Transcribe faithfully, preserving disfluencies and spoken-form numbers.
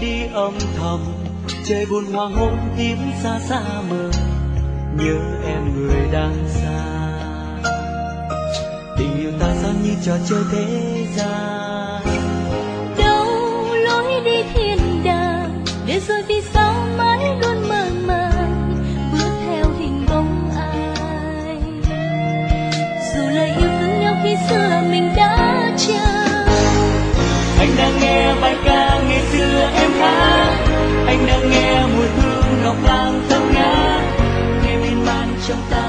đi âm thầm, trời buồn hoàng hôn tím xa xa mờ, nhớ em người đang xa. Tình yêu ta sao như trò chơi thế gian, đâu lối đi thiên đàng, để rồi vì sao mãi luôn mơ màng bước theo hình bóng ai. Dù lời yêu thương nhau khi xưa mình đã trao. Anh đang nghe bài ca ngày xưa em hát, anh đang nghe mùi hương ngọc lan thơm ngát, nghe miên man trong ta.